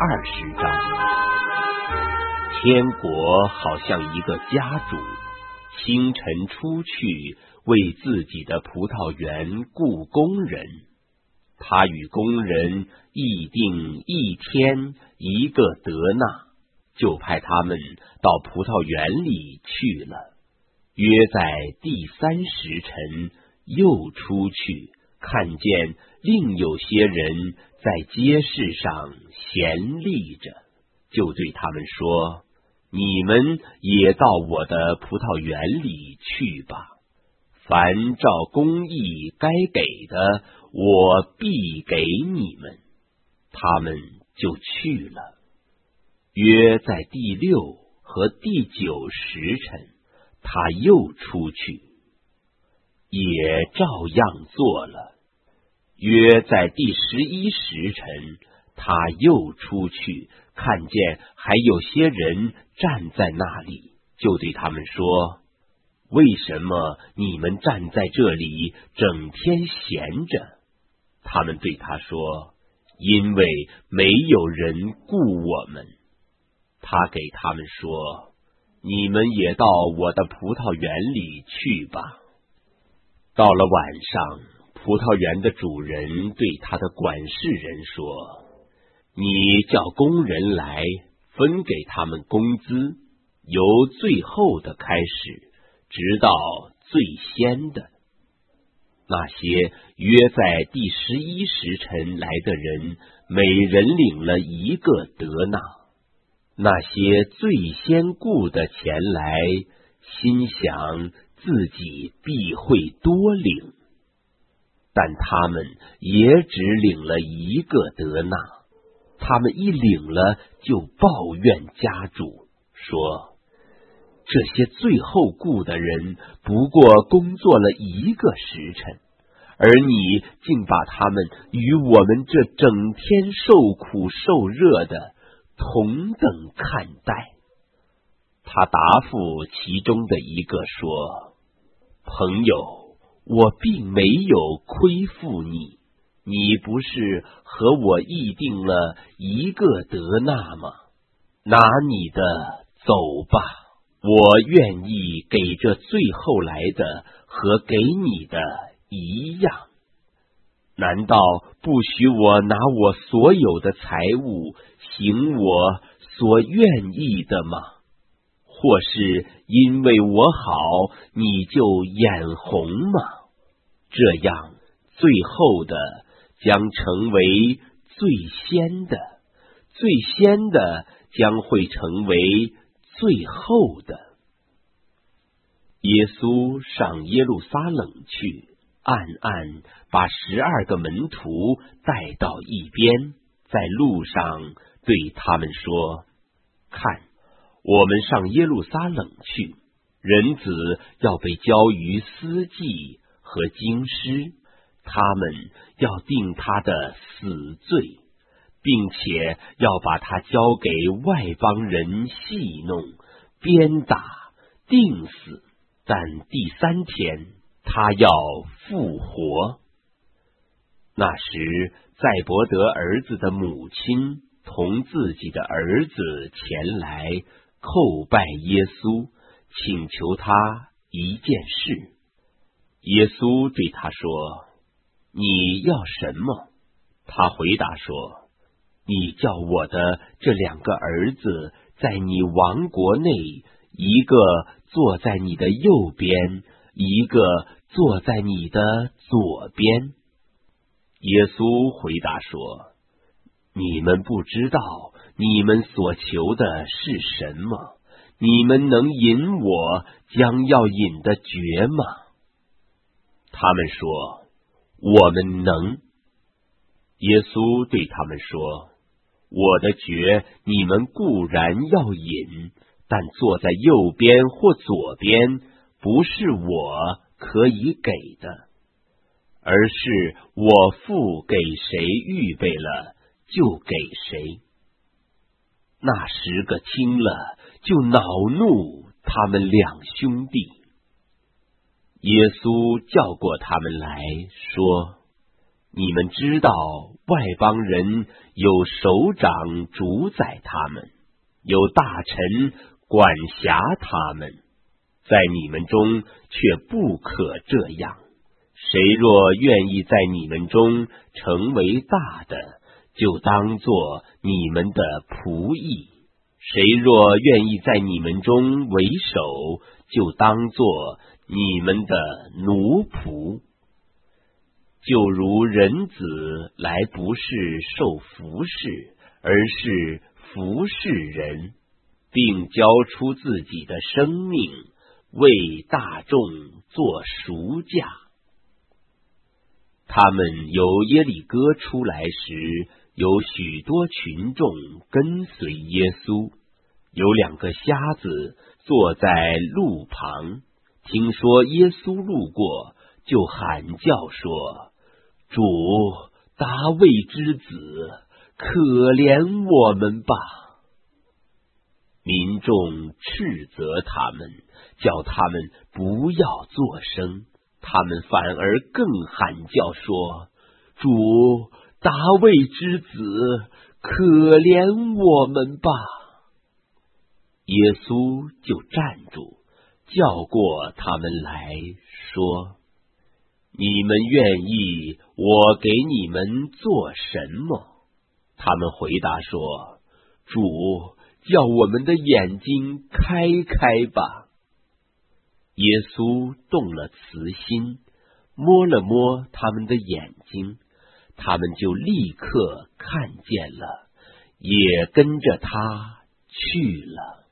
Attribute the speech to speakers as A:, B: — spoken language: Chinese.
A: 20章。天国好像一个家主，清晨出去为自己的葡萄园雇工人，他与工人议定一天一个德纳，就派他们到葡萄园里去了。约在第3时辰，又出去，看见另有些人在街市上闲立着，就对他们说：你们也到我的葡萄园里去吧，凡照公义该给的，我必给你们。他们就去了。约在第6和第9时辰，他又出去，也照样做了。约在第11时辰，他又出去，看见还有些人站在那里，就对他们说：为什么你们站在这里整天闲着？他们对他说：因为没有人雇我们。他给他们说：你们也到我的葡萄园里去吧。到了晚上，葡萄园的主人对他的管事人说：你叫工人来，分给他们工资，由最后的开始，直到最先的。那些约在第11时辰来的人，每人领了1个德纳。那些最先雇的前来，心想自己必会多领，但他们也只领了1个德纳。他们一领了，就抱怨家主，说：这些最后雇的人不过工作了1个时辰，而你竟把他们与我们这整天受苦受热的同等看待。他答复其中的一个说：朋友，我并没有亏负你，你不是和我议定了1个德纳吗？拿你的走吧，我愿意给这最后来的和给你的一样。难道不许我拿我所有的财物行我所愿意的吗？或是因为我好，你就眼红吗？这样最后的将成为最先的，最先的将会成为最后的。耶稣上耶路撒冷去，暗暗把12个门徒带到一边，在路上对他们说：看，我们上耶路撒冷去，人子要被交于司祭和经师，他们要定他的死罪，并且要把他交给外邦人戏弄、鞭打、钉死，但第3天他要复活。那时，载伯德儿子的母亲同自己的儿子前来叩拜耶稣，请求他一件事。耶稣对他说：你要什么？他回答说：你叫我的这2个儿子在你王国内，一个坐在你的右边，一个坐在你的左边。耶稣回答说：你们不知道你们所求的是什么，你们能饮我将要饮的爵吗？他们说：我们能。耶稣对他们说：我的爵你们固然要饮，但坐在右边或左边，不是我可以给的，而是我父给谁预备了，就给谁。那10个听了，就恼怒他们2兄弟。耶稣叫过他们来说： 你们知道外邦人有首长主宰他们，有大臣管辖他们，在你们中却不可这样。谁若愿意在你们中成为大的，就当作你们的仆役；谁若愿意在你们中为首，就当作你们的奴仆。就如人子来不是受服侍，而是服侍人，并交出自己的生命，为大众做赎价。他们由耶利哥出来时，有许多群众跟随耶稣。有2个瞎子坐在路旁，听说耶稣路过，就喊叫说：主，大卫之子，可怜我们吧！民众斥责他们，叫他们不要作声，他们反而更喊叫说：主，大卫之子，可怜我们吧！耶稣就站住，叫过他们来说：你们愿意我给你们做什么？他们回答说：主，叫我们的眼睛开开吧。耶稣动了慈心，摸了摸他们的眼睛，他们就立刻看见了，也跟着他去了。